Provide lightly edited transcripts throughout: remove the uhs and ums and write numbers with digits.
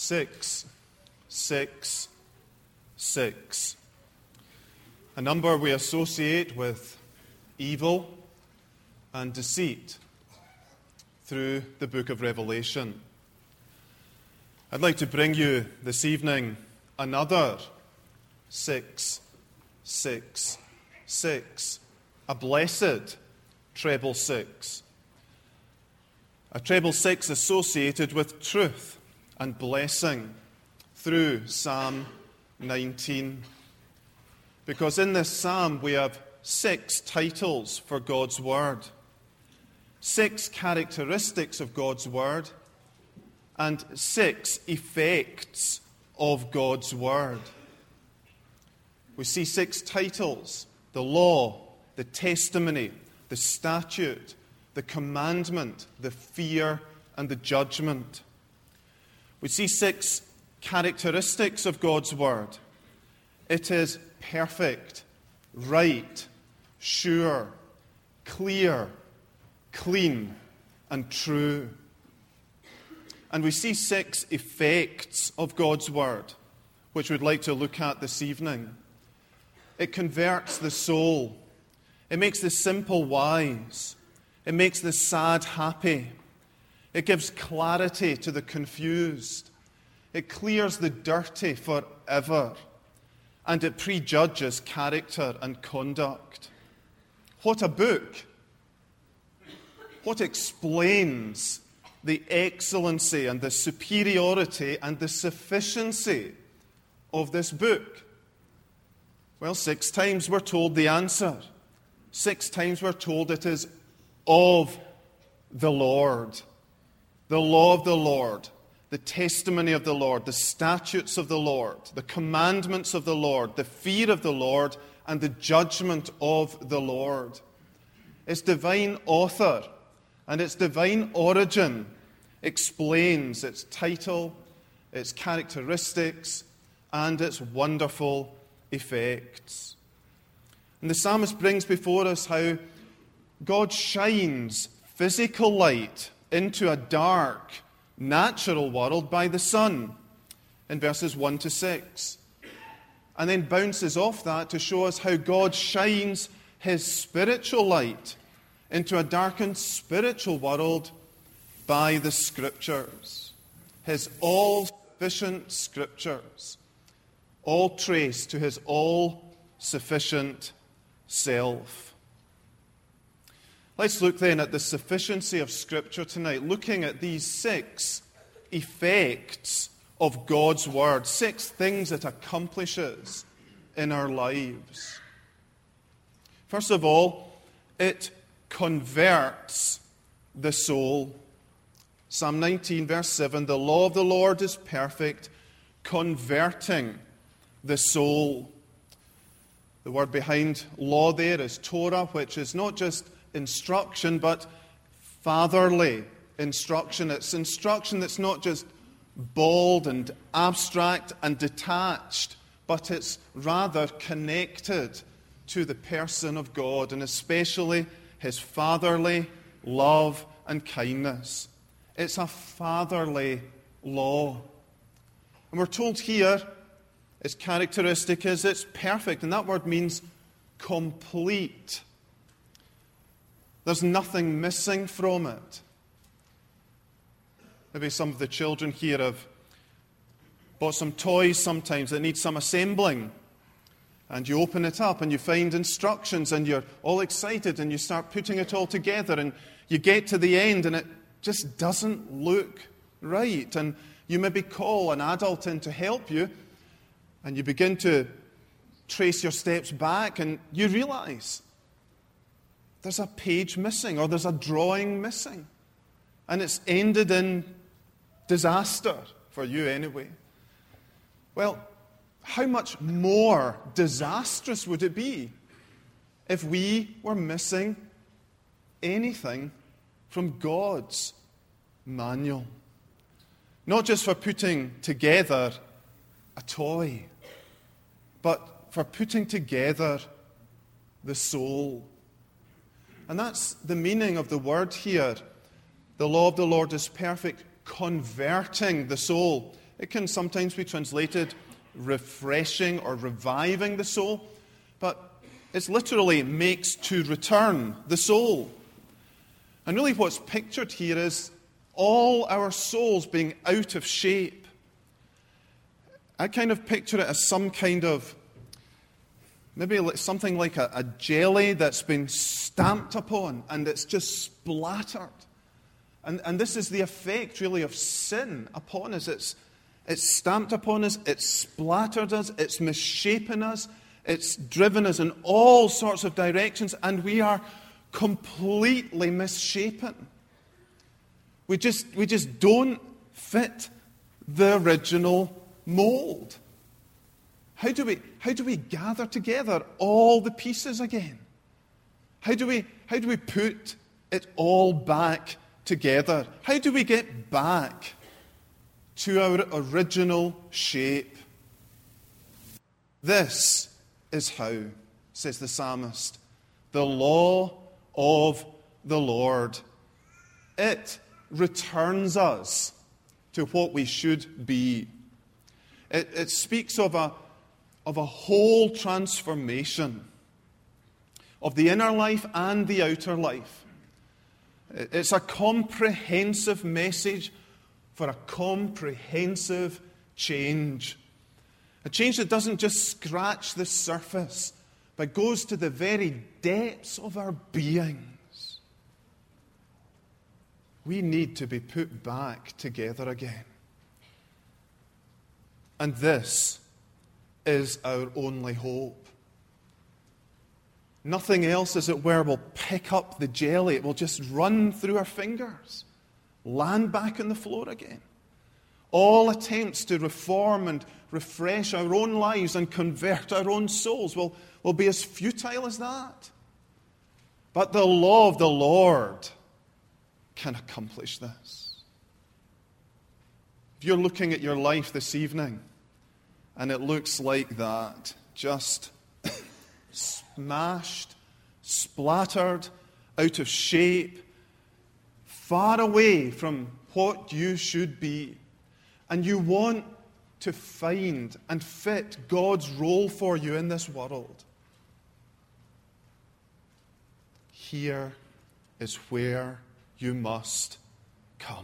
666. A number we associate with evil and deceit through the book of Revelation. I'd like to bring you this evening another 666, a blessed treble six. A treble six associated with truth and blessing through Psalm 19. Because in this psalm we have 6 titles for God's Word, 6 characteristics of God's Word, and 6 effects of God's Word. We see 6 titles: the law, the testimony, the statute, the commandment, the fear, and the judgment. We see 6 characteristics of God's Word. It is perfect, right, sure, clear, clean, and true. And we see 6 effects of God's Word, which we'd like to look at this evening. It converts the soul. It makes the simple wise. It makes the sad happy. It gives clarity to the confused. It clears the dirty forever. And it prejudges character and conduct. What a book! What explains the excellency and the superiority and the sufficiency of this book? Well, 6 times we're told the answer. 6 times we're told it is of the Lord. The law of the Lord, the testimony of the Lord, the statutes of the Lord, the commandments of the Lord, the fear of the Lord, and the judgment of the Lord. Its divine author and its divine origin explains its title, its characteristics, and its wonderful effects. And the psalmist brings before us how God shines physical light into a dark, natural world by the sun in verses 1 to 6. And then bounces off that to show us how God shines his spiritual light into a darkened spiritual world by the Scriptures. His all-sufficient Scriptures, all traced to his all-sufficient self. Let's look then at the sufficiency of Scripture tonight, looking at these 6 effects of God's Word, 6 things it accomplishes in our lives. First of all, it converts the soul. Psalm 19, verse 7, the law of the Lord is perfect, converting the soul. The word behind law there is Torah, which is not just instruction, but fatherly instruction. It's instruction that's not just bald and abstract and detached, but it's rather connected to the person of God, and especially his fatherly love and kindness. It's a fatherly law. And we're told here its characteristic is it's perfect, and that word means complete. There's nothing missing from it. Maybe some of the children here have bought some toys sometimes that need some assembling. And you open it up and you find instructions and you're all excited and you start putting it all together and you get to the end and it just doesn't look right. And you maybe call an adult in to help you and you begin to trace your steps back and you realize there's a page missing or there's a drawing missing. And it's ended in disaster for you anyway. Well, how much more disastrous would it be if we were missing anything from God's manual? Not just for putting together a toy, but for putting together the soul. And that's the meaning of the word here. The law of the Lord is perfect, converting the soul. It can sometimes be translated refreshing or reviving the soul, but it's literally makes to return the soul. And really what's pictured here is all our souls being out of shape. I kind of picture it as some kind of, maybe something like a jelly that's been stamped upon and it's just splattered. And this is the effect, really, of sin upon us. It's stamped upon us, it's splattered us, it's misshapen us, it's driven us in all sorts of directions, and we are completely misshapen. We just don't fit the original mold. How do we gather together all the pieces again? How do we put it all back together? How do we get back to our original shape? This is how, says the psalmist, the law of the Lord. It returns us to what we should be. It speaks of a whole transformation of the inner life and the outer life. It's a comprehensive message for a comprehensive change. A change that doesn't just scratch the surface, but goes to the very depths of our beings. We need to be put back together again. And this is our only hope. Nothing else, as it were, will pick up the jelly. It will just run through our fingers, land back on the floor again. All attempts to reform and refresh our own lives and convert our own souls will be as futile as that. But the law of the Lord can accomplish this. If you're looking at your life this evening and it looks like that, just smashed, splattered, out of shape, far away from what you should be, and you want to find and fit God's role for you in this world, here is where you must come.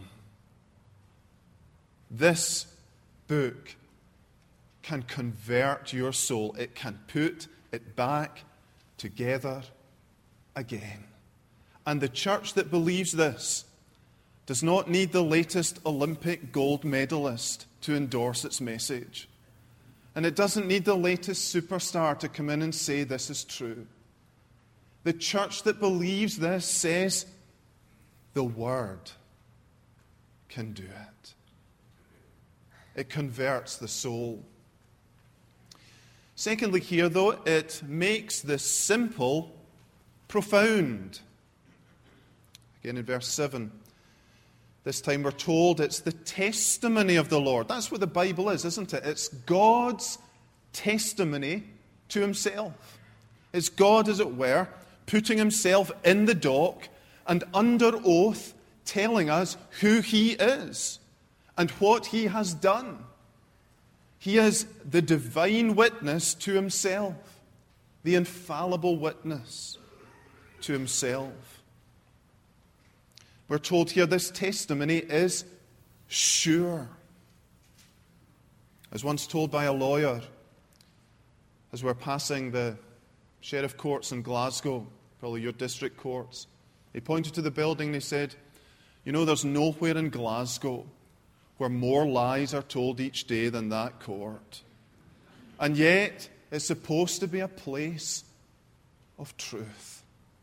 This book can convert your soul. It can put it back together again. And the church that believes this does not need the latest Olympic gold medalist to endorse its message. And it doesn't need the latest superstar to come in and say this is true. The church that believes this says the Word can do it. It converts the soul. Secondly, here, though, it makes the simple profound. Again, in verse 7, this time we're told it's the testimony of the Lord. That's what the Bible is, isn't it? It's God's testimony to himself. It's God, as it were, putting himself in the dock and under oath telling us who he is and what he has done. He is the divine witness to himself, the infallible witness to himself. We're told here this testimony is sure. As once told by a lawyer, as we're passing the sheriff courts in Glasgow, probably your district courts, he pointed to the building and he said, "You know, there's nowhere in Glasgow where more lies are told each day than that court. And yet, it's supposed to be a place of truth."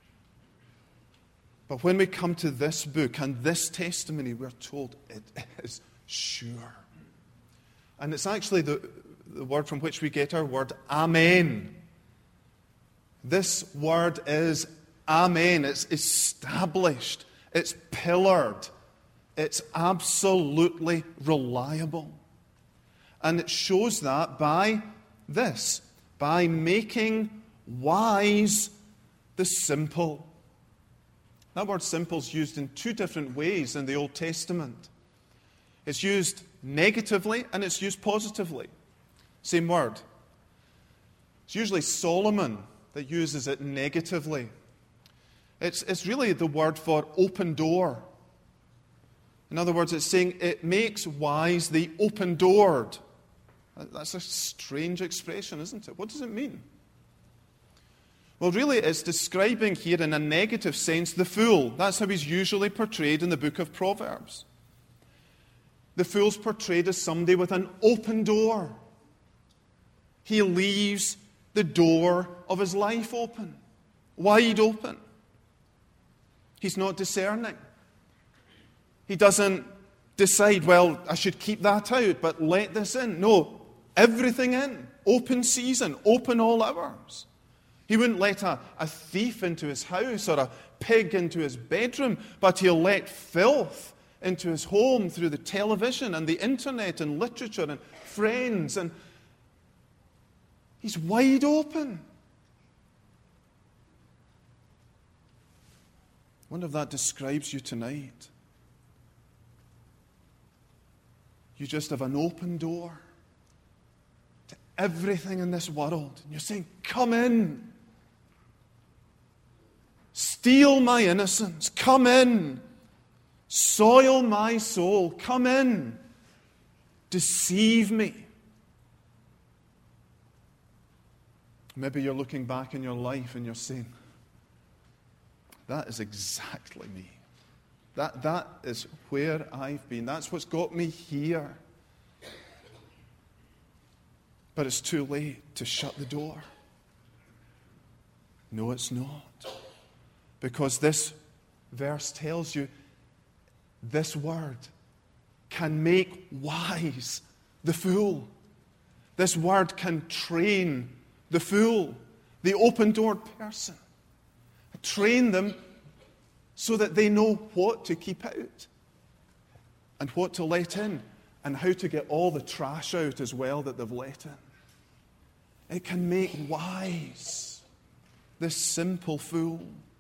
But when we come to this book and this testimony, we're told it is sure. And it's actually the word from which we get our word amen. This word is amen. It's established. It's pillared. It's absolutely reliable. And it shows that by this, by making wise the simple. That word simple is used in two different ways in the Old Testament. It's used negatively and it's used positively. Same word. It's usually Solomon that uses it negatively. It's really the word for open door. In other words, it's saying it makes wise the open-doored. That's a strange expression, isn't it? What does it mean? Well, really, it's describing here in a negative sense the fool. That's how he's usually portrayed in the book of Proverbs. The fool's portrayed as somebody with an open door. He leaves the door of his life open, wide open. He's not discerning. He doesn't decide, well, I should keep that out, but let this in. No, everything in. Open season, open all hours. He wouldn't let a thief into his house or a pig into his bedroom, but he'll let filth into his home through the television and the internet and literature and friends. And he's wide open. I wonder if that describes you tonight. You just have an open door to everything in this world. And you're saying, come in. Steal my innocence. Come in. Soil my soul. Come in. Deceive me. Maybe you're looking back in your life and you're saying, that is exactly me. That is where I've been. That's what's got me here. But it's too late to shut the door. No, it's not. Because this verse tells you this word can make wise the fool. This word can train the fool, the open-doored person. Train them so that they know what to keep out and what to let in and how to get all the trash out as well that they've let in. It can make wise this simple fool.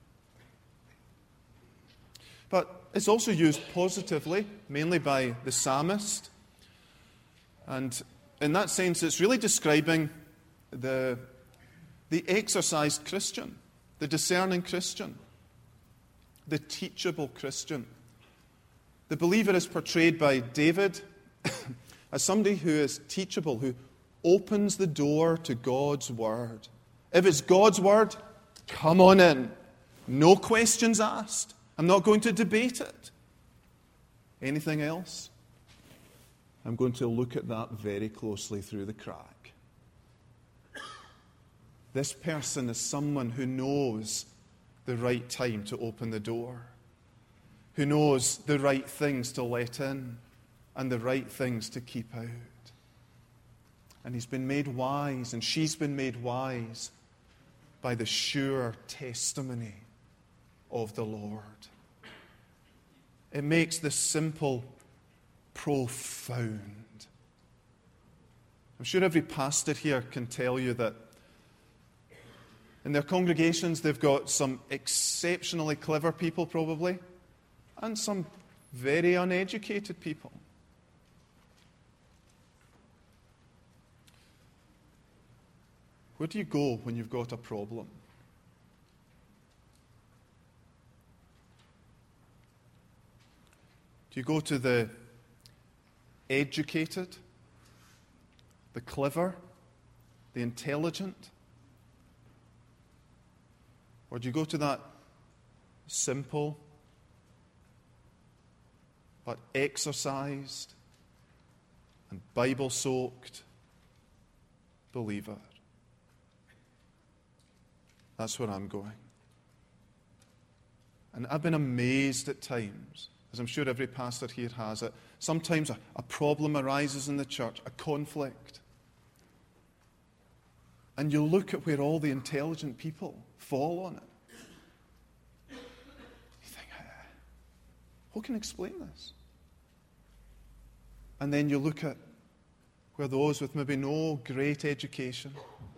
But it's also used positively, mainly by the psalmist. And in that sense, it's really describing the exercised Christian, the discerning Christian, the teachable Christian. The believer is portrayed by David as somebody who is teachable, who opens the door to God's word. If it's God's word, come on in. No questions asked. I'm not going to debate it. Anything else? I'm going to look at that very closely through the crack. This person is someone who knows the right time to open the door, who knows the right things to let in and the right things to keep out. And he's been made wise, and she's been made wise by the sure testimony of the Lord. It makes the simple profound. I'm sure every pastor here can tell you that in their congregations, they've got some exceptionally clever people, probably, and some very uneducated people. Where do you go when you've got a problem? Do you go to the educated, the clever, the intelligent? Or do you go to that simple but exercised and Bible-soaked believer? That's where I'm going. And I've been amazed at times, as I'm sure every pastor here has it, sometimes a problem arises in the church, a conflict. And you look at where all the intelligent people fall on it. You think, who can explain this? And then you look at where those with maybe no great education,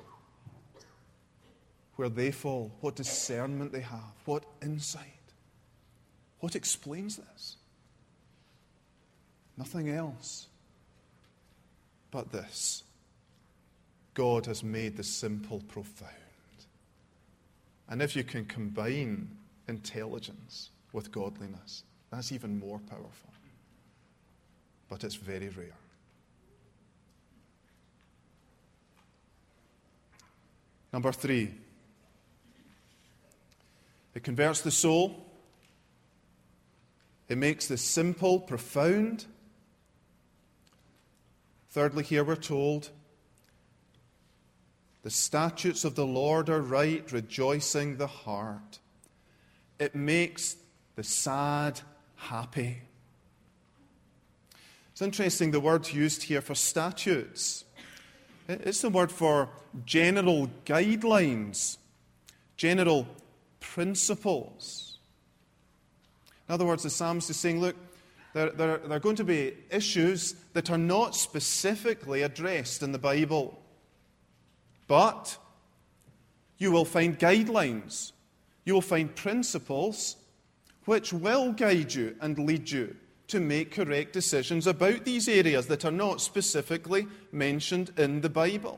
where they fall, what discernment they have, what insight. What explains this? Nothing else but this. God has made the simple profound. And if you can combine intelligence with godliness, that's even more powerful. But it's very rare. Number 3, it converts the soul. It makes the simple profound. Thirdly, here we're told, the statutes of the Lord are right, rejoicing the heart. It makes the sad happy. It's interesting, the word used here for statutes. It's the word for general guidelines, general principles. In other words, the psalmist is saying, look, there are going to be issues that are not specifically addressed in the Bible. But you will find guidelines, you will find principles which will guide you and lead you to make correct decisions about these areas that are not specifically mentioned in the Bible.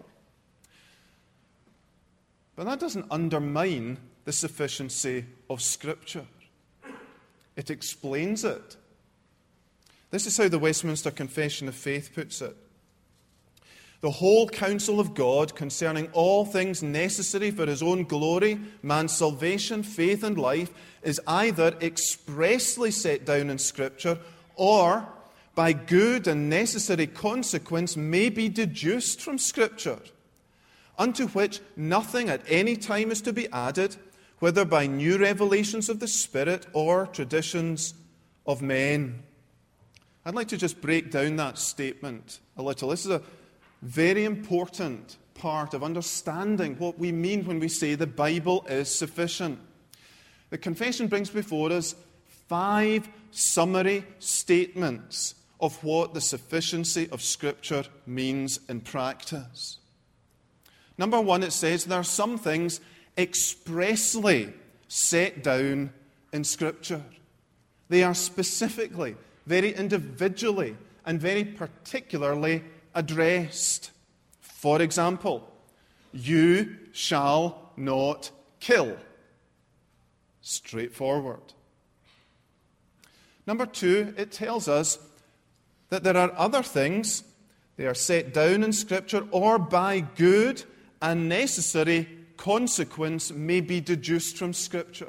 But that doesn't undermine the sufficiency of Scripture. It explains it. This is how the Westminster Confession of Faith puts it. The whole counsel of God concerning all things necessary for his own glory, man's salvation, faith, and life is either expressly set down in Scripture or, by good and necessary consequence, may be deduced from Scripture, unto which nothing at any time is to be added, whether by new revelations of the Spirit or traditions of men. I'd like to just break down that statement a little. This is a very important part of understanding what we mean when we say the Bible is sufficient. The confession brings before us 5 summary statements of what the sufficiency of Scripture means in practice. Number 1, it says there are some things expressly set down in Scripture. They are specifically, very individually, and very particularly addressed. For example, you shall not kill. Straightforward. Number 2, it tells us that there are other things, they are set down in Scripture, or by good and necessary consequence may be deduced from Scripture.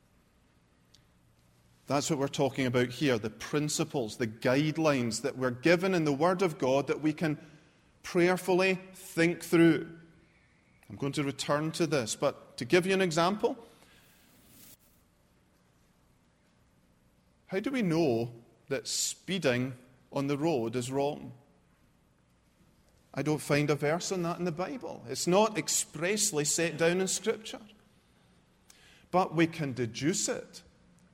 That's what we're talking about here, the principles, the guidelines that we're given in the Word of God that we can prayerfully think through. I'm going to return to this, but to give you an example, how do we know that speeding on the road is wrong? I don't find a verse on that in the Bible. It's not expressly set down in Scripture. But we can deduce it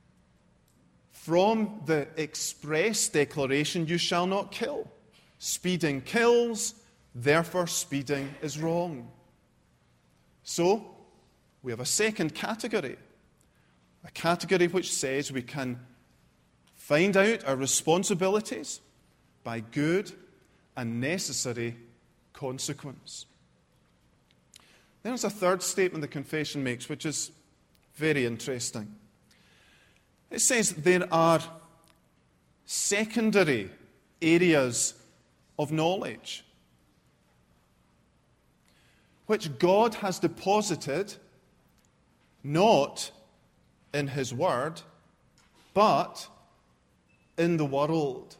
from the express declaration, you shall not kill. Speeding kills, therefore speeding is wrong. So, we have a second category. A category which says we can find out our responsibilities by good and necessary consequence. Then there's a third statement the confession makes, which is very interesting. It says there are secondary areas of knowledge which God has deposited not in His Word, but in the world.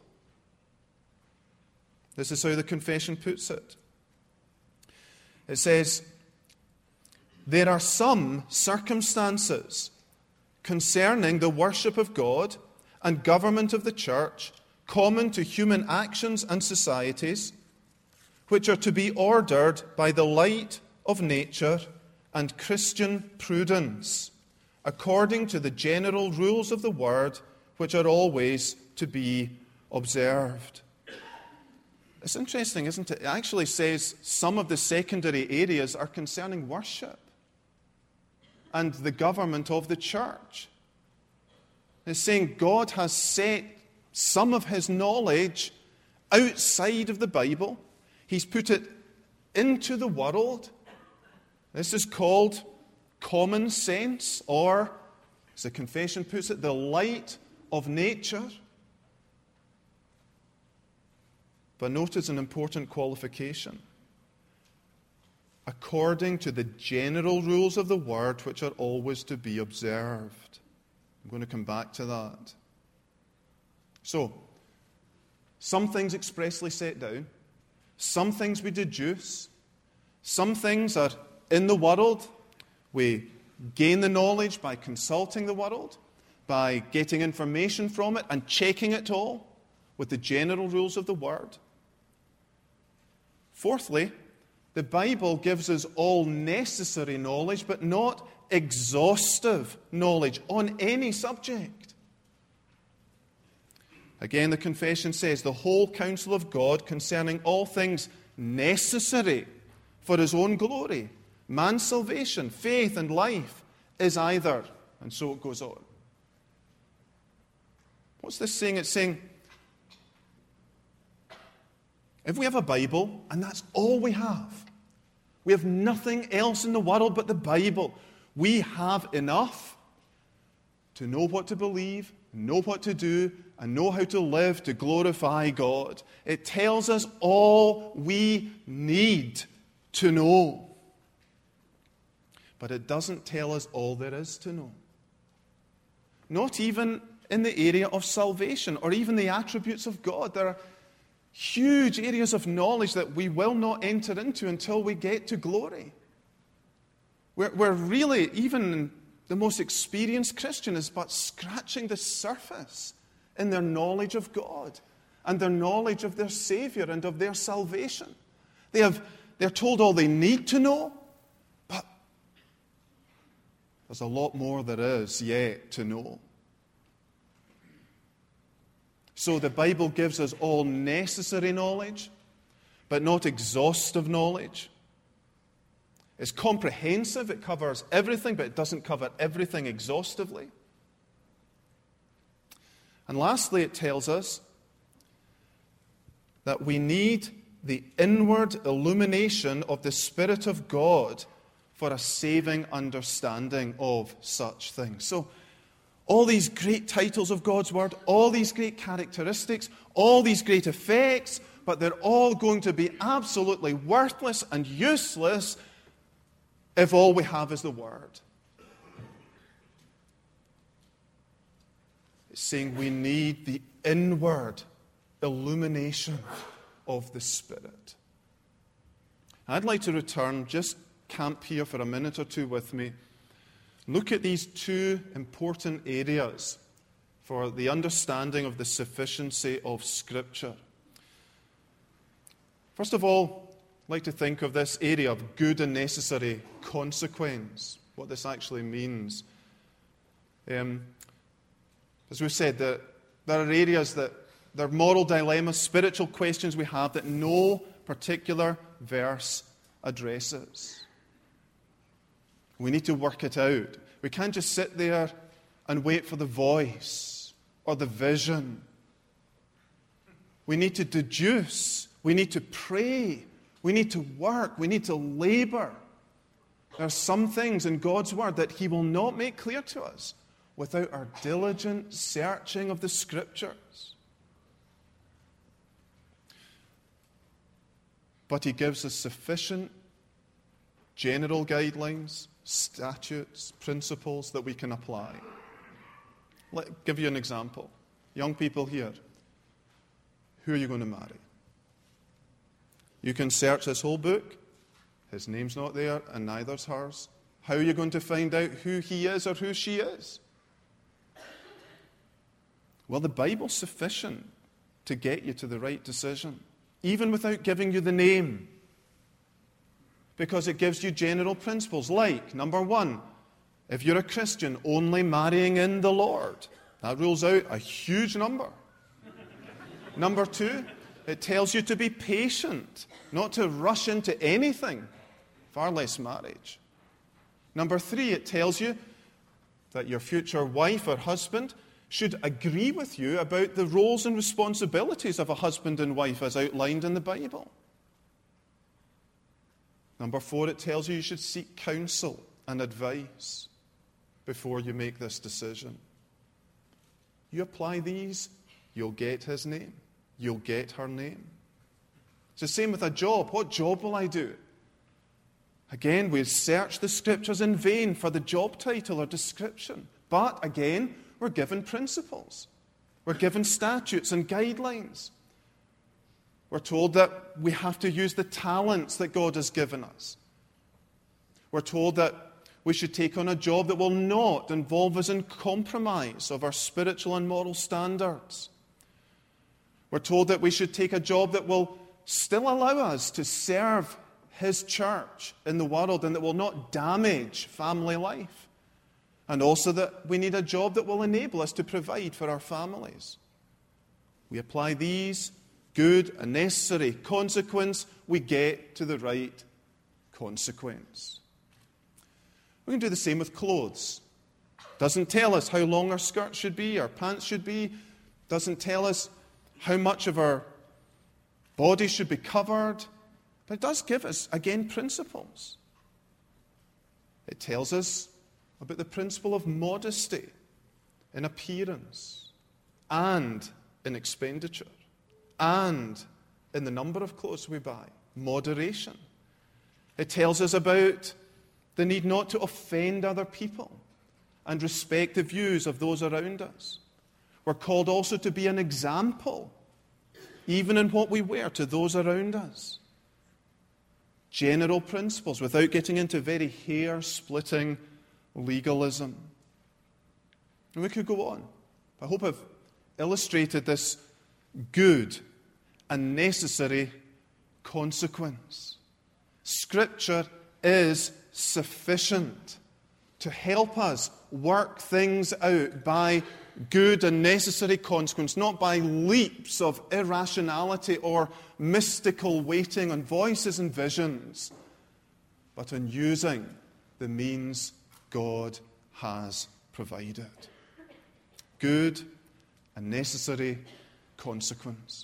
This is how the confession puts it. It says, there are some circumstances concerning the worship of God and government of the church common to human actions and societies, which are to be ordered by the light of nature and Christian prudence, according to the general rules of the Word, which are always to be observed. It's interesting, isn't it? It actually says some of the secondary areas are concerning worship and the government of the church. It's saying God has set some of his knowledge outside of the Bible. He's put it into the world. This is called common sense, or, as the confession puts it, the light of nature. But notice an important qualification. According to the general rules of the word, which are always to be observed. I'm going to come back to that. So, some things expressly set down, some things we deduce, some things are in the world. We gain the knowledge by consulting the world, by getting information from it and checking it all with the general rules of the word. Fourthly, the Bible gives us all necessary knowledge, but not exhaustive knowledge on any subject. Again, the confession says, the whole counsel of God concerning all things necessary for his own glory, man's salvation, faith, and life is either, and so it goes on. What's this saying? It's saying, if we have a Bible, and that's all we have nothing else in the world but the Bible, we have enough to know what to believe, know what to do, and know how to live to glorify God. It tells us all we need to know. But it doesn't tell us all there is to know. Not even in the area of salvation or even the attributes of God. There are huge areas of knowledge that we will not enter into until we get to glory. We're really, even the most experienced Christian is but scratching the surface in their knowledge of God and their knowledge of their Savior and of their salvation. They're told all they need to know, but there's a lot more there is yet to know. So the Bible gives us all necessary knowledge, but not exhaustive knowledge. It's comprehensive, it covers everything, but it doesn't cover everything exhaustively. And lastly, it tells us that we need the inward illumination of the Spirit of God for a saving understanding of such things. So, all these great titles of God's Word, all these great characteristics, all these great effects, but they're all going to be absolutely worthless and useless if all we have is the Word. It's saying we need the inward illumination of the Spirit. I'd like to return, just camp here for a minute or two with me. Look at these two important areas for the understanding of the sufficiency of Scripture. First of all, I'd like to think of this area of good and necessary consequence, what this actually means. As we've said, there are areas that there are moral dilemmas, spiritual questions we have that no particular verse addresses. We need to work it out. We can't just sit there and wait for the voice or the vision. We need to deduce. We need to pray. We need to work. We need to labor. There are some things in God's Word that He will not make clear to us without our diligent searching of the Scriptures. But He gives us sufficient general guidelines, statutes, principles that we can apply. Let me give you an example. Young people here, who are you going to marry? You can search this whole book. His name's not there, and neither's hers. How are you going to find out who he is or who she is? Well, the Bible's sufficient to get you to the right decision, even without giving you the name, because it gives you general principles like, number one, if you're a Christian, only marrying in the Lord. That rules out a huge number. Number two, it tells you to be patient, not to rush into anything, far less marriage. Number three, it tells you that your future wife or husband should agree with you about the roles and responsibilities of a husband and wife as outlined in the Bible. Number 4, it tells you should seek counsel and advice before you make this decision. You apply these, you'll get his name. You'll get her name. It's the same with a job. What job will I do? Again, we search the Scriptures in vain for the job title or description. But again, we're given principles. We're given statutes and guidelines. We're told that we have to use the talents that God has given us. We're told that we should take on a job that will not involve us in compromise of our spiritual and moral standards. We're told that we should take a job that will still allow us to serve his church in the world and that will not damage family life. And also that we need a job that will enable us to provide for our families. We apply these good and necessary consequence, we get to the right consequence. We can do the same with clothes. Doesn't tell us how long our skirt should be, our pants should be. Doesn't tell us how much of our body should be covered. But it does give us, again, principles. It tells us about the principle of modesty in appearance and in expenditure and in the number of clothes we buy. Moderation. It tells us about the need not to offend other people and respect the views of those around us. We're called also to be an example, even in what we wear, to those around us. General principles without getting into very hair-splitting legalism. And we could go on. I hope I've illustrated this good and necessary consequence. Scripture is sufficient to help us work things out by good and necessary consequence, not by leaps of irrationality or mystical waiting on voices and visions, but in using the means God has provided. Good and necessary consequence.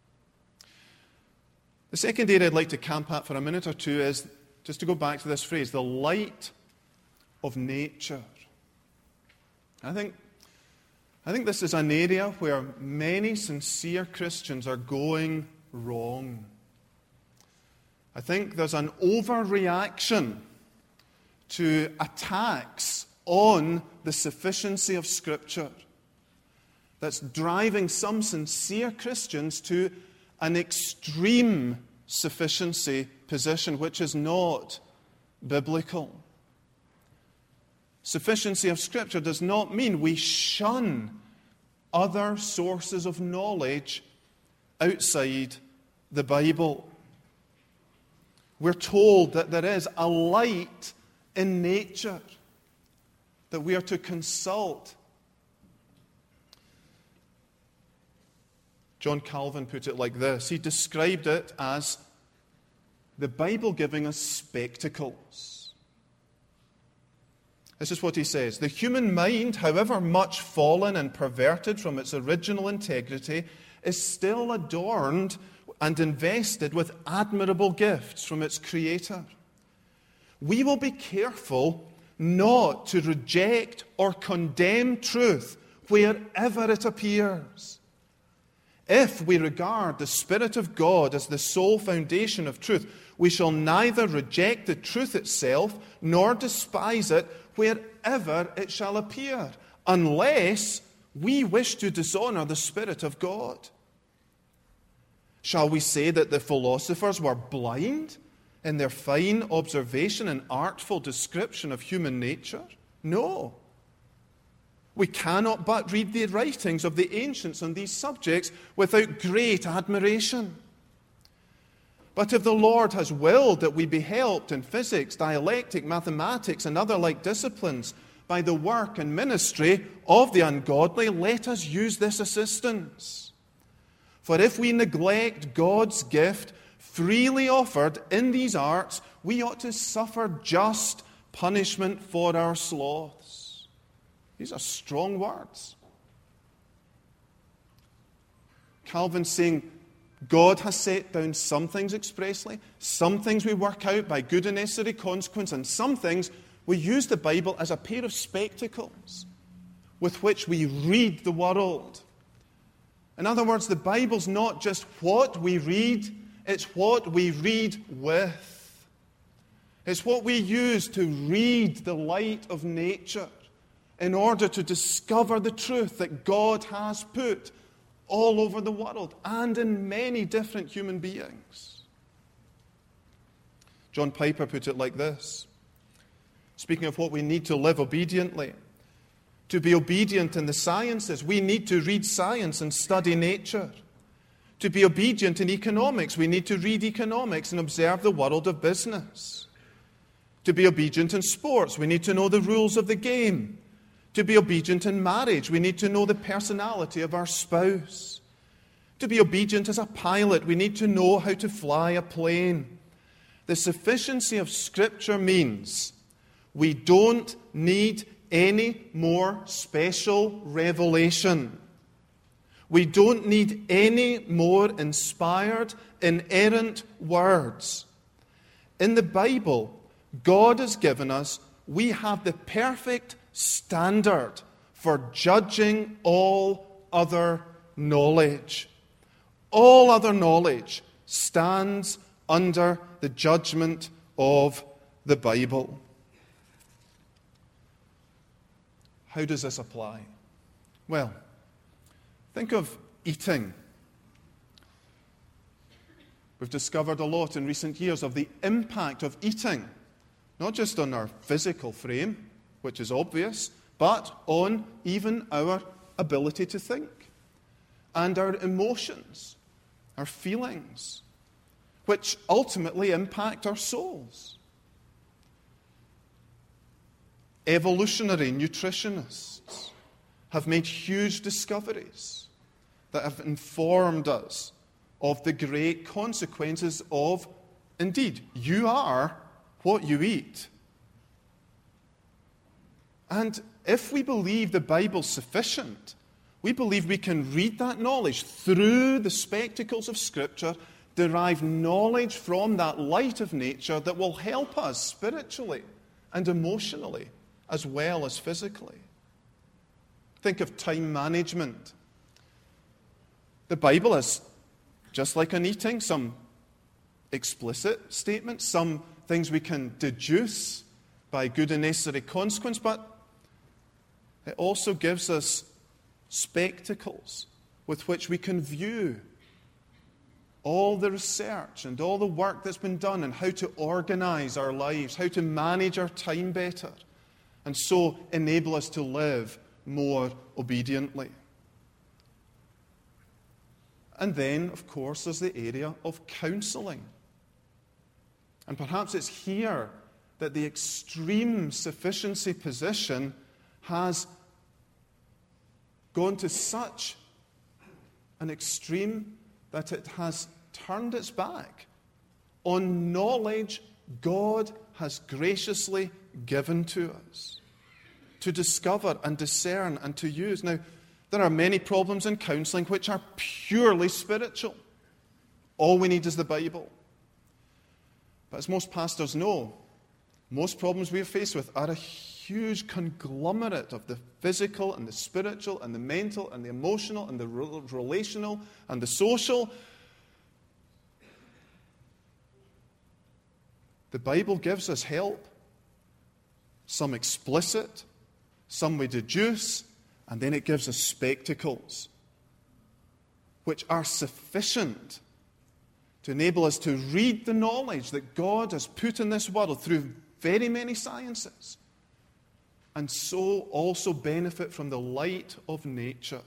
The second area I'd like to camp at for a minute or two is, just to go back to this phrase, the light of nature. I think this is an area where many sincere Christians are going wrong. I think there's an overreaction to attacks on the sufficiency of Scripture that's driving some sincere Christians to an extreme sufficiency position which is not biblical. Sufficiency of Scripture does not mean we shun other sources of knowledge outside the Bible. We're told that there is a light in nature that we are to consult. John Calvin put it like this. He described it as the Bible giving us spectacles. This is what he says. The human mind, however much fallen and perverted from its original integrity, is still adorned and invested with admirable gifts from its Creator. We will be careful not to reject or condemn truth wherever it appears. If we regard the Spirit of God as the sole foundation of truth, we shall neither reject the truth itself nor despise it wherever it shall appear, unless we wish to dishonor the Spirit of God. Shall we say that the philosophers were blind in their fine observation and artful description of human nature? No. We cannot but read the writings of the ancients on these subjects without great admiration. But if the Lord has willed that we be helped in physics, dialectic, mathematics, and other like disciplines by the work and ministry of the ungodly, let us use this assistance. For if we neglect God's gift freely offered in these arts, we ought to suffer just punishment for our sloths. These are strong words. Calvin saying God has set down some things expressly, some things we work out by good and necessary consequence, and some things we use the Bible as a pair of spectacles with which we read the world. In other words, the Bible's not just what we read, it's what we read with. It's what we use to read the light of nature in order to discover the truth that God has put all over the world and in many different human beings. John Piper put it like this, speaking of what we need to live obediently. To be obedient in the sciences, we need to read science and study nature. To be obedient in economics, we need to read economics and observe the world of business. To be obedient in sports, we need to know the rules of the game. To be obedient in marriage, we need to know the personality of our spouse. To be obedient as a pilot, we need to know how to fly a plane. The sufficiency of Scripture means we don't need any more special revelation. We don't need any more inspired, inerrant words. In the Bible, God has given us, we have the perfect standard for judging all other knowledge. All other knowledge stands under the judgment of the Bible. How does this apply? Well, think of eating. We've discovered a lot in recent years of the impact of eating, not just on our physical frame, which is obvious, but on even our ability to think and our emotions, our feelings, which ultimately impact our souls. Evolutionary nutritionists have made huge discoveries that have informed us of the great consequences of, indeed, you are what you eat. And if we believe the Bible's sufficient, we believe we can read that knowledge through the spectacles of Scripture, derive knowledge from that light of nature that will help us spiritually and emotionally as well as physically. Think of time management. The Bible has, just like in eating, some explicit statements, some things we can deduce by good and necessary consequence, but it also gives us spectacles with which we can view all the research and all the work that's been done on how to organize our lives, how to manage our time better, and so enable us to live more obediently. And then, of course, there's the area of counseling. And perhaps it's here that the extreme sufficiency position has gone to such an extreme that it has turned its back on knowledge God has graciously given to us to discover and discern and to use. Now, there are many problems in counseling which are purely spiritual. All we need is the Bible. But as most pastors know, most problems we are faced with are a huge conglomerate of the physical and the spiritual and the mental and the emotional and the relational and the social. The Bible gives us help, some explicit, some we deduce, and then it gives us spectacles, which are sufficient to enable us to read the knowledge that God has put in this world through very many sciences, and so also benefit from the light of nature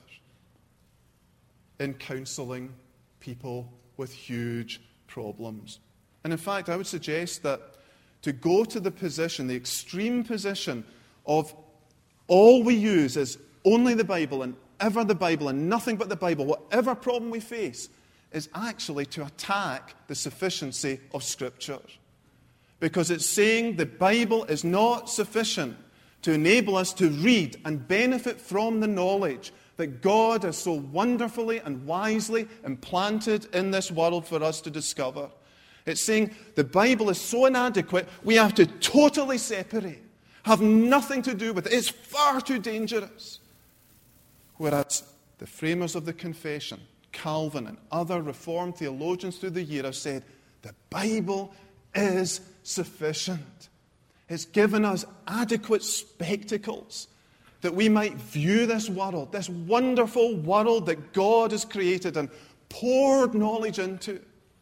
in counseling people with huge problems. And in fact, I would suggest that to go to the position, the extreme position of all we use is only the Bible and ever the Bible and nothing but the Bible, whatever problem we face, is actually to attack the sufficiency of Scripture. Because it's saying the Bible is not sufficient to enable us to read and benefit from the knowledge that God has so wonderfully and wisely implanted in this world for us to discover. It's saying the Bible is so inadequate, we have to totally separate, have nothing to do with it. It's far too dangerous. Whereas the framers of the confession, Calvin and other Reformed theologians through the year have said, the Bible is sufficient. It's given us adequate spectacles that we might view this world, this wonderful world that God has created and poured knowledge into,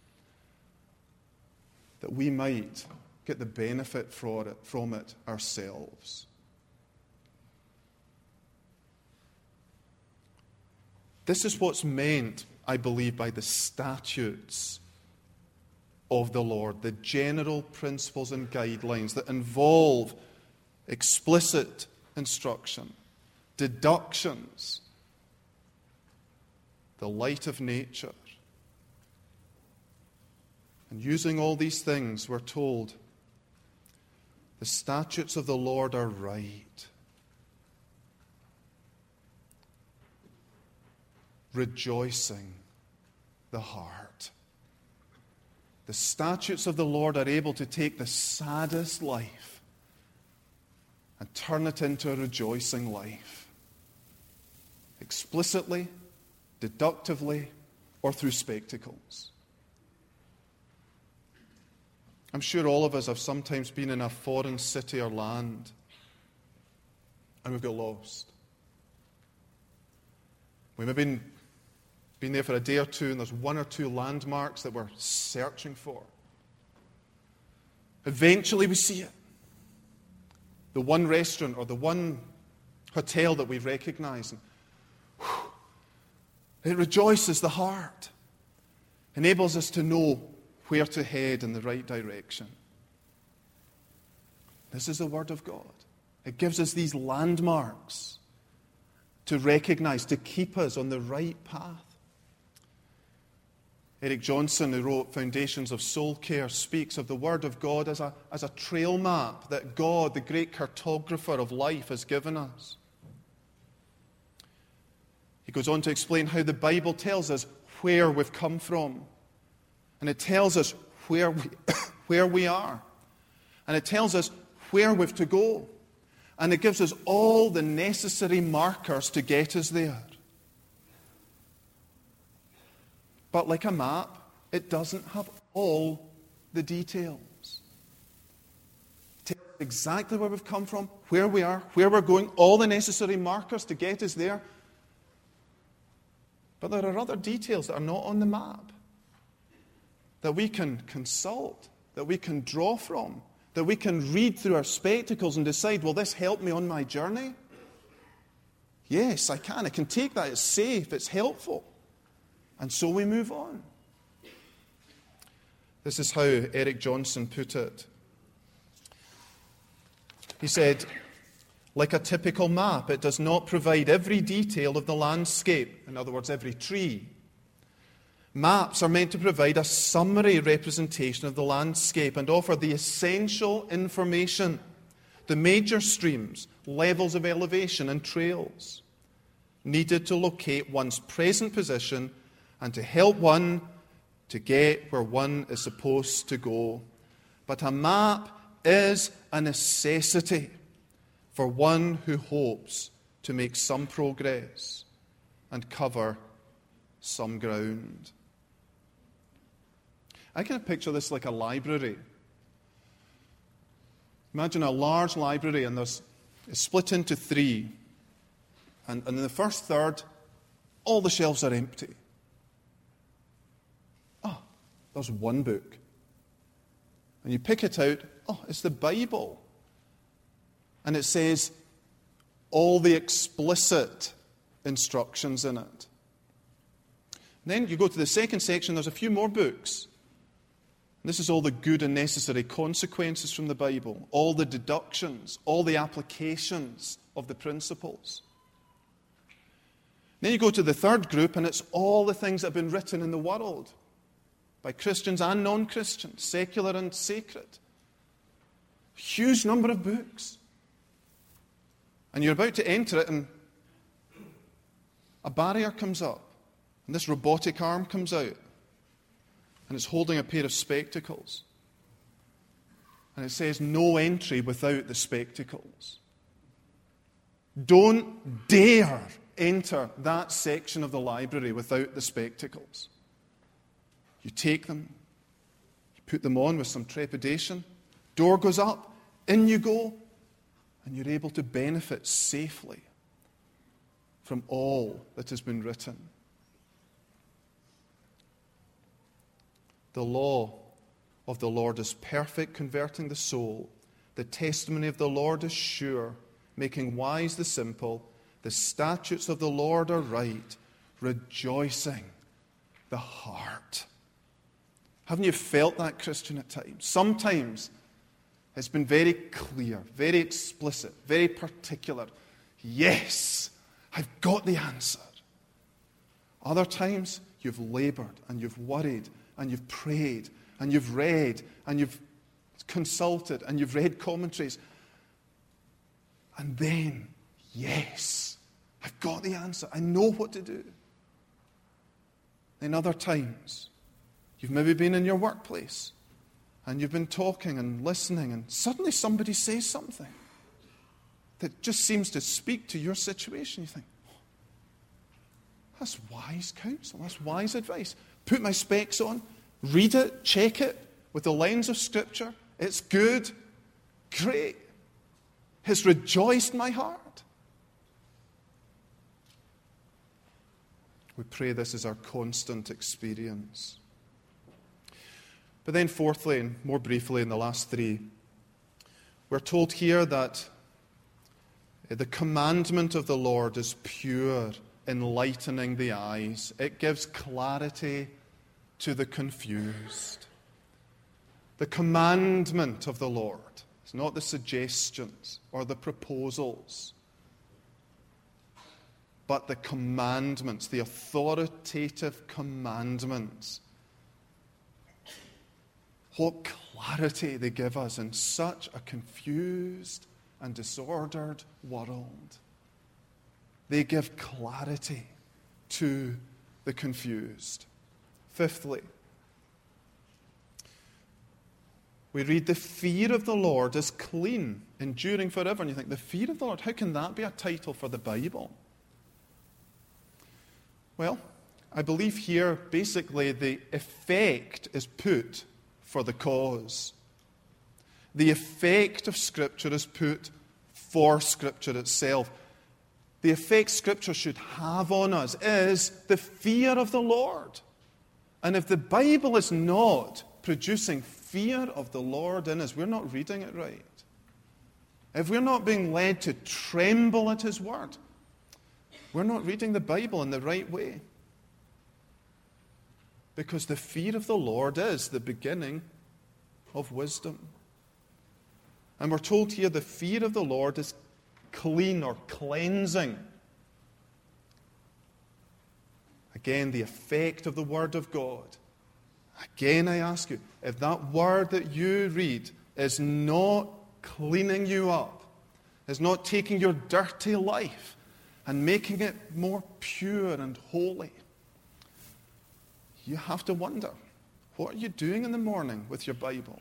that we might get the benefit from it ourselves. This is what's meant, I believe, by the statutes of the Lord, the general principles and guidelines that involve explicit instruction, deductions, the light of nature. And using all these things, we're told, the statutes of the Lord are right. Rejoicing the heart. The statutes of the Lord are able to take the saddest life and turn it into a rejoicing life. Explicitly, deductively, or through spectacles. I'm sure all of us have sometimes been in a foreign city or land and we've got lost. We've maybe been there for a day or two and there's one or two landmarks that we're searching for. Eventually we see it. The one restaurant or the one hotel that we recognize. And, it rejoices the heart. Enables us to know where to head in the right direction. This is the Word of God. It gives us these landmarks to recognize, to keep us on the right path. Eric Johnson, who wrote Foundations of Soul Care, speaks of the Word of God as a trail map that God, the great cartographer of life, has given us. He goes on to explain how the Bible tells us where we've come from. And it tells us where we are. And it tells us where we've to go. And it gives us all the necessary markers to get us there. But like a map, it doesn't have all the details. It tells us exactly where we've come from, where we are, where we're going, all the necessary markers to get us there. But there are other details that are not on the map that we can consult, that we can draw from, that we can read through our spectacles and decide, will this help me on my journey? Yes, I can. I can take that. It's safe. It's helpful. And so we move on. This is how Eric Johnson put it. He said, like a typical map, it does not provide every detail of the landscape. In other words, every tree. Maps are meant to provide a summary representation of the landscape and offer the essential information, the major streams, levels of elevation and trails needed to locate one's present position and to help one to get where one is supposed to go. But a map is a necessity for one who hopes to make some progress and cover some ground. I kind of picture this like a library. Imagine a large library and it's split into three. And in the first third, all the shelves are empty. There's one book. And you pick it out, it's the Bible. And it says all the explicit instructions in it. Then you go to the second section, there's a few more books. And this is all the good and necessary consequences from the Bible, all the deductions, all the applications of the principles. Then you go to the third group, and it's all the things that have been written in the world by Christians and non-Christians, secular and sacred. Huge number of books. And you're about to enter it, and a barrier comes up, and this robotic arm comes out, and it's holding a pair of spectacles. And it says, no entry without the spectacles. Don't dare enter that section of the library without the spectacles. You take them, you put them on with some trepidation, door goes up, in you go, and you're able to benefit safely from all that has been written. The law of the Lord is perfect, converting the soul. The testimony of the Lord is sure, making wise the simple. The statutes of the Lord are right, rejoicing the heart. Haven't you felt that, Christian, at times? Sometimes it's been very clear, very explicit, very particular. Yes, I've got the answer. Other times you've labored and you've worried and you've prayed and you've read and you've consulted and you've read commentaries. And then, yes, I've got the answer. I know what to do. Then other times, you've maybe been in your workplace and you've been talking and listening, and suddenly somebody says something that just seems to speak to your situation. You think, oh, that's wise counsel, that's wise advice. Put my specs on, read it, check it with the lens of Scripture. It's good, great. It's rejoiced my heart. We pray this is our constant experience. But then fourthly, and more briefly in the last three, we're told here that the commandment of the Lord is pure, enlightening the eyes. It gives clarity to the confused. The commandment of the Lord. It's not the suggestions or the proposals, but the commandments, the authoritative commandments. What clarity they give us in such a confused and disordered world. They give clarity to the confused. Fifthly, we read the fear of the Lord is clean, enduring forever. And you think, the fear of the Lord, how can that be a title for the Bible? Well, I believe here basically the effect is put for the cause. The effect of Scripture is put for Scripture itself. The effect Scripture should have on us is the fear of the Lord. And if the Bible is not producing fear of the Lord in us, we're not reading it right. If we're not being led to tremble at His Word, we're not reading the Bible in the right way. Because the fear of the Lord is the beginning of wisdom. And we're told here the fear of the Lord is clean or cleansing. Again, the effect of the Word of God. Again, I ask you, if that Word that you read is not cleaning you up, is not taking your dirty life and making it more pure and holy, you have to wonder, what are you doing in the morning with your Bible?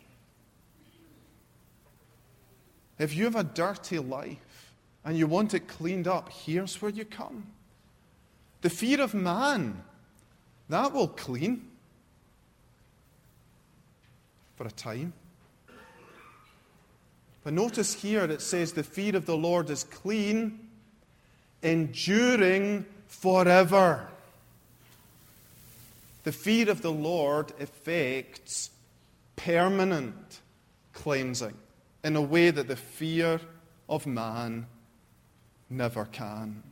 If you have a dirty life and you want it cleaned up, here's where you come. The fear of man, that will clean for a time. But notice here it says the fear of the Lord is clean, enduring forever. The fear of the Lord effects permanent cleansing in a way that the fear of man never can.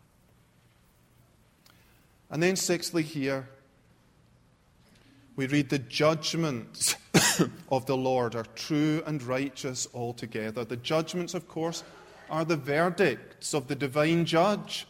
And then sixthly here, we read the judgments of the Lord are true and righteous altogether. The judgments, of course, are the verdicts of the divine judge.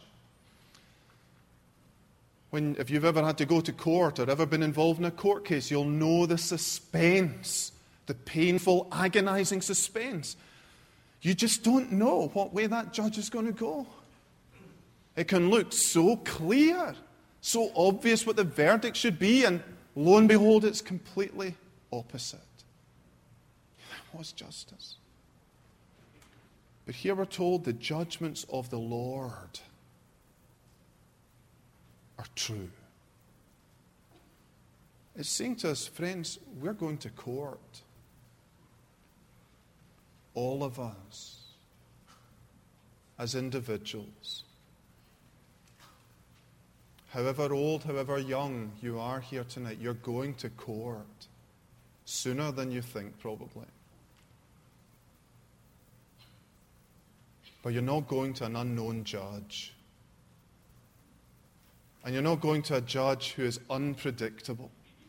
If you've ever had to go to court or ever been involved in a court case, you'll know the suspense, the painful, agonizing suspense. You just don't know what way that judge is going to go. It can look so clear, so obvious what the verdict should be, and lo and behold, it's completely opposite. What's justice? But here we're told the judgments of the Lord are true. It's saying to us, friends, we're going to court. All of us, as individuals. However old, however young you are here tonight, you're going to court sooner than you think, probably. But you're not going to an unknown judge. And you're not going to a judge who is unpredictable.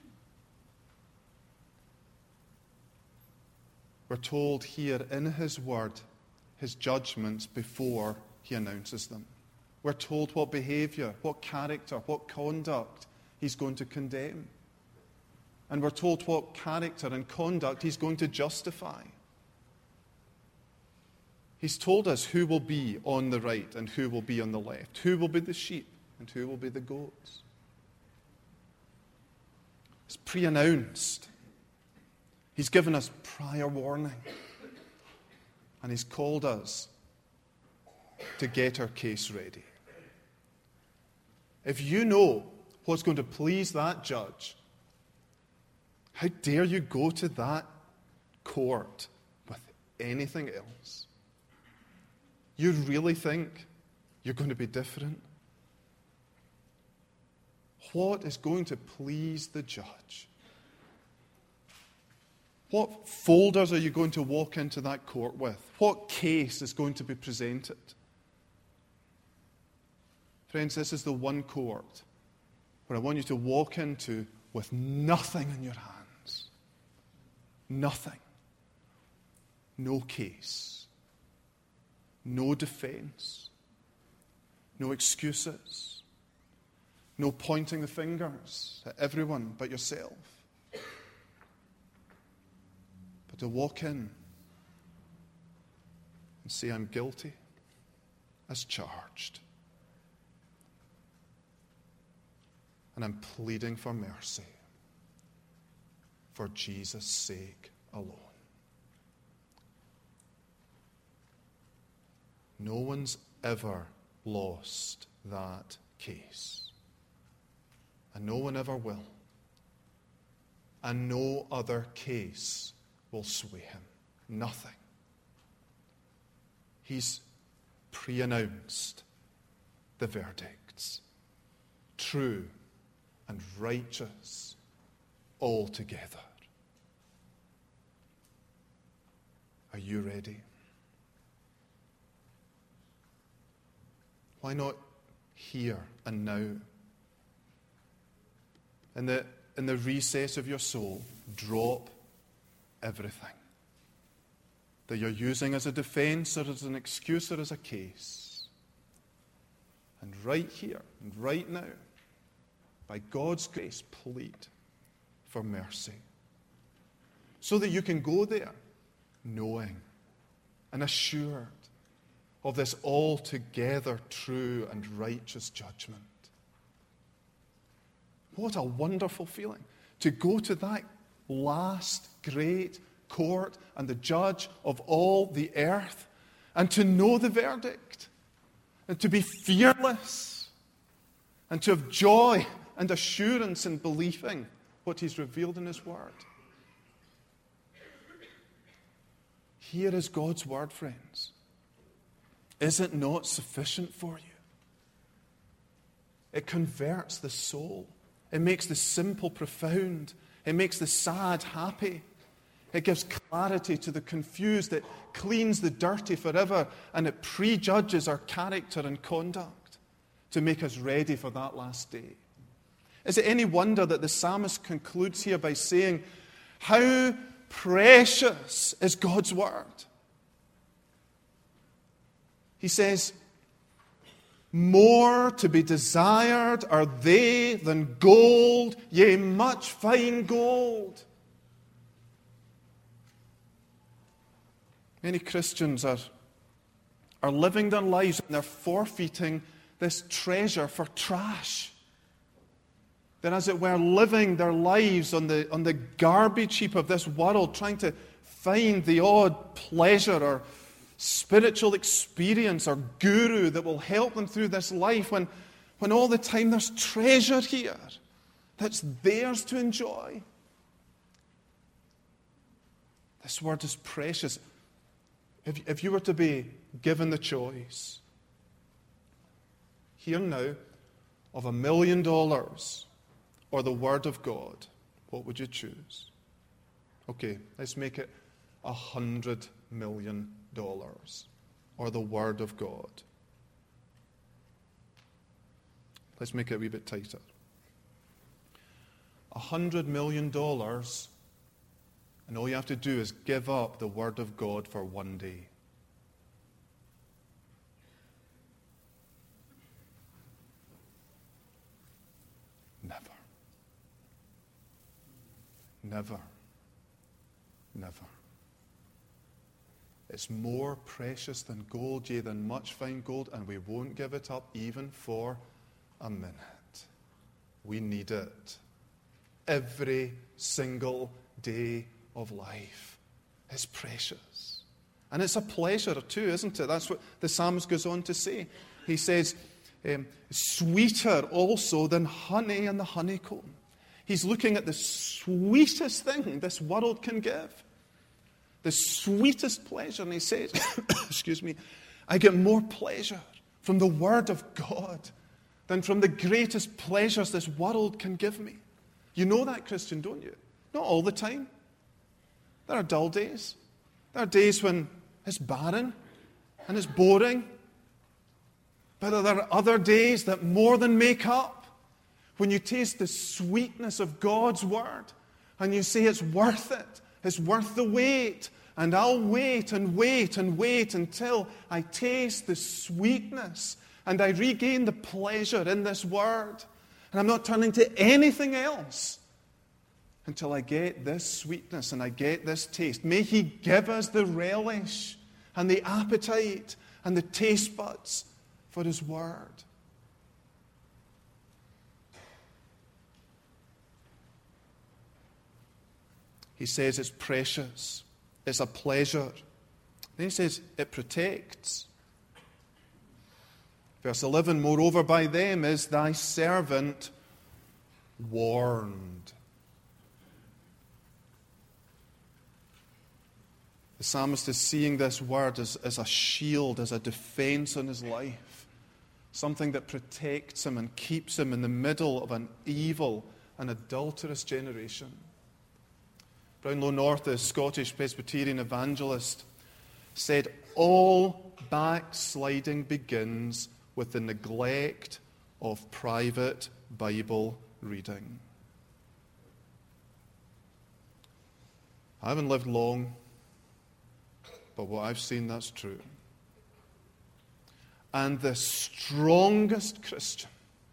We're told here in his word, his judgments before he announces them. We're told what behavior, what character, what conduct he's going to condemn. And we're told what character and conduct he's going to justify. He's told us who will be on the right and who will be on the left, who will be the sheep and who will be the goats. It's pre-announced. He's given us prior warning. And he's called us to get our case ready. If you know what's going to please that judge, how dare you go to that court with anything else? You really think you're going to be different? What is going to please the judge? What folders are you going to walk into that court with? What case is going to be presented? Friends, this is the one court where I want you to walk into with nothing in your hands. Nothing. No case. No defense. No excuses. No pointing the fingers at everyone but yourself. To walk in and say, I'm guilty as charged. And I'm pleading for mercy for Jesus' sake alone. No one's ever lost that case. And no one ever will. And no other case will sway him. Nothing. He's pre-announced the verdicts. True and righteous altogether. Are you ready? Why not here and now? In the recess of your soul, drop everything that you're using as a defense or as an excuse or as a case. And right here and right now, by God's grace, plead for mercy. So that you can go there knowing and assured of this altogether true and righteous judgment. What a wonderful feeling to go to that last great court and the judge of all the earth, and to know the verdict, and to be fearless, and to have joy and assurance in believing what he's revealed in his word. Here is God's word, friends. Is it not sufficient for you? It converts the soul. It makes the simple profound. It makes the sad happy. It gives clarity to the confused. It cleans the dirty forever. And it prejudges our character and conduct to make us ready for that last day. Is it any wonder that the psalmist concludes here by saying, how precious is God's word? He says, more to be desired are they than gold, yea, much fine gold. Many Christians are living their lives and they're forfeiting this treasure for trash. They're, as it were, living their lives on the garbage heap of this world, trying to find the odd pleasure or spiritual experience or guru that will help them through this life, when all the time there's treasure here that's theirs to enjoy. This word is precious. If you were to be given the choice, here now, of $1 million or the Word of God, what would you choose? Okay, let's make it $100 million or the Word of God. Let's make it a wee bit tighter. $100 million, and all you have to do is give up the Word of God for one day. Never. Never. Never. It's more precious than gold, yea, than much fine gold, and we won't give it up even for a minute. We need it every single day of life. It's precious. And it's a pleasure too, isn't it? That's what the psalmist goes on to say. He says, sweeter also than honey and the honeycomb. He's looking at the sweetest thing this world can give. The sweetest pleasure. And he says, excuse me, I get more pleasure from the Word of God than from the greatest pleasures this world can give me. You know that, Christian, don't you? Not all the time. There are dull days. There are days when it's barren and it's boring. But there are other days that more than make up when you taste the sweetness of God's Word and you say it's worth it. It's worth the wait. And I'll wait and wait and wait until I taste the sweetness and I regain the pleasure in this Word. And I'm not turning to anything else until I get this sweetness and I get this taste. May He give us the relish and the appetite and the taste buds for His Word. He says it's precious. It's a pleasure. Then he says it protects. Verse 11, moreover by them is thy servant warned. The psalmist is seeing this word as a shield, as a defense on his life. Something that protects him and keeps him in the middle of an evil and adulterous generation. Brownlow North, the Scottish Presbyterian evangelist, said, all backsliding begins with the neglect of private Bible reading. I haven't lived long, but what I've seen, that's true. And the strongest Christian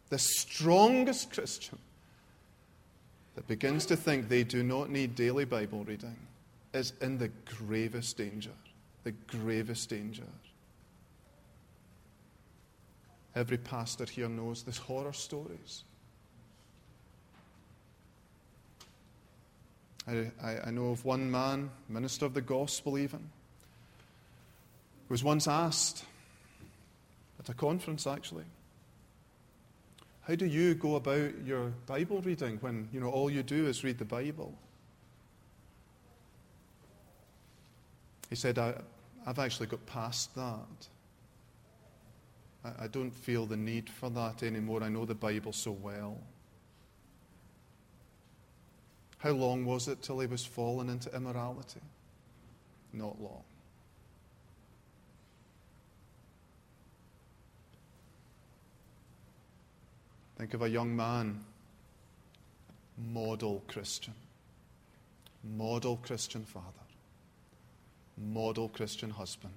that begins to think they do not need daily Bible reading is in the gravest danger. The gravest danger. Every pastor here knows these horror stories. I know of one man, minister of the gospel even, who was once asked at a conference actually, how do you go about your Bible reading when, all you do is read the Bible? He said, I've actually got past that. I don't feel the need for that anymore. I know the Bible so well. How long was it till he was fallen into immorality? Not long. Think of a young man, model Christian father, model Christian husband.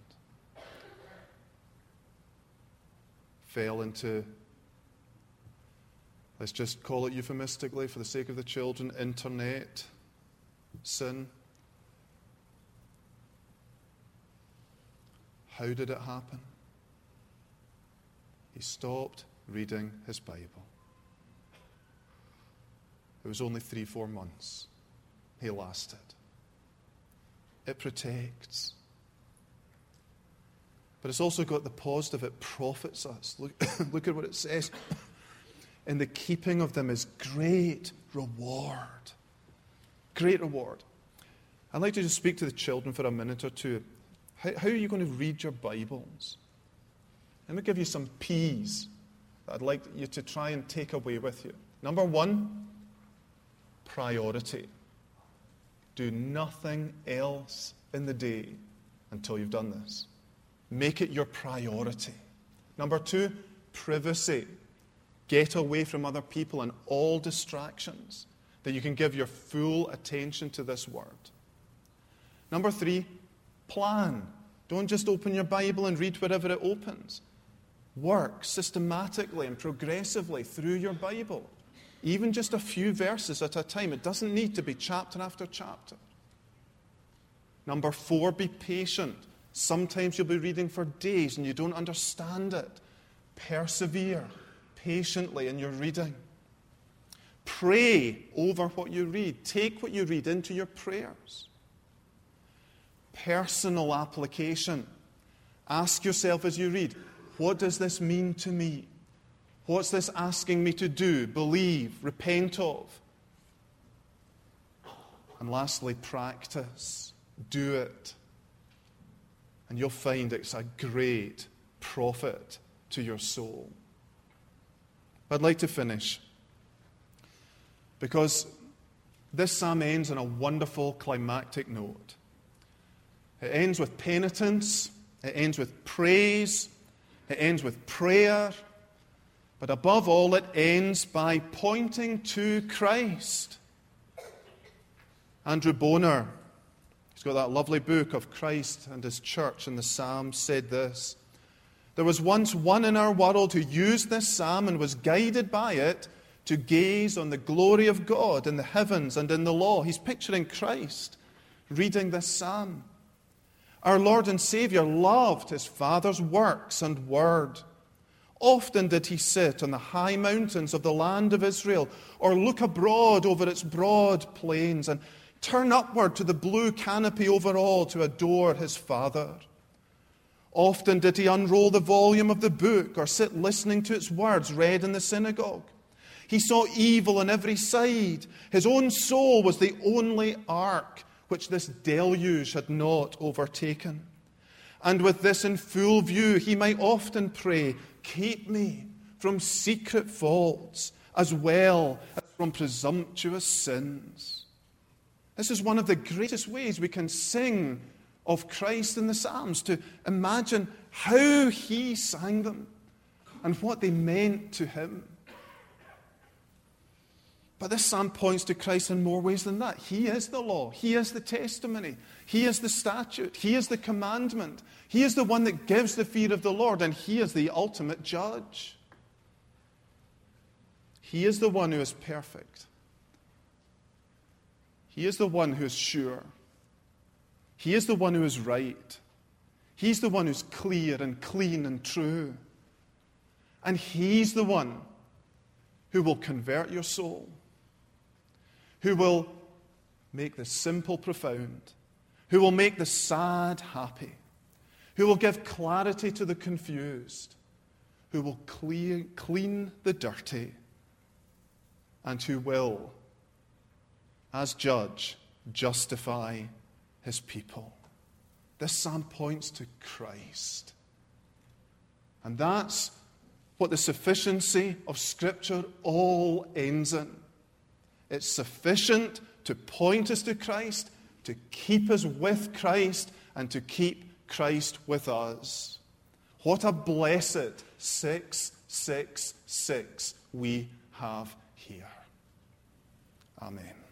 Fell into, let's just call it euphemistically for the sake of the children, internet sin. How did it happen? he stopped reading his Bible. It was only 3-4 months he lasted. It protects. But it's also got the positive. It profits us. Look at what it says. In the keeping of them is great reward. Great reward. I'd like to just speak to the children for a minute or two. How are you going to read your Bibles? Let me give you some P's that I'd like you to try and take away with you. Number 1, priority. Do nothing else in the day until you've done this. Make it your priority. Number 2, privacy. Get away from other people and all distractions, that you can give your full attention to this word. Number 3, plan. Don't just open your Bible and read wherever it opens. Work systematically and progressively through your Bible. Even just a few verses at a time. It doesn't need to be chapter after chapter. Number 4, be patient. Sometimes you'll be reading for days and you don't understand it. Persevere patiently in your reading. Pray over what you read. Take what you read into your prayers. Personal application. Ask yourself as you read, what does this mean to me? What's this asking me to do, believe, repent of? And lastly, practice. Do it. And you'll find it's a great profit to your soul. I'd like to finish because this psalm ends on a wonderful climactic note. It ends with penitence, it ends with praise, it ends with prayer, but above all it ends by pointing to Christ. Andrew Bonar, he's got that lovely book of Christ and his church in the Psalms, said this: there was once one in our world who used this psalm and was guided by it to gaze on the glory of God in the heavens and in the law. He's picturing Christ reading this psalm. Our Lord and Savior loved his Father's works and word. Often did he sit on the high mountains of the land of Israel, or look abroad over its broad plains, and turn upward to the blue canopy over all to adore his Father. Often did he unroll the volume of the book, or sit listening to its words read in the synagogue. He saw evil on every side. His own soul was the only ark which this deluge had not overtaken. And with this in full view, he might often pray, keep me from secret faults as well as from presumptuous sins. This is one of the greatest ways we can sing of Christ in the Psalms, to imagine how he sang them and what they meant to him. But this psalm points to Christ in more ways than that. He is the law. He is the testimony. He is the statute. He is the commandment. He is the one that gives the fear of the Lord, and he is the ultimate judge. He is the one who is perfect. He is the one who is sure. He is the one who is right. He's the one who's clear and clean and true. And he's the one who will convert your soul, who will make the simple profound, who will make the sad happy, who will give clarity to the confused, who will clean the dirty, and who will, as judge, justify his people. This psalm points to Christ. And that's what the sufficiency of Scripture all ends in. It's sufficient to point us to Christ, to keep us with Christ, and to keep Christ with us. What a blessed 666 we have here. Amen.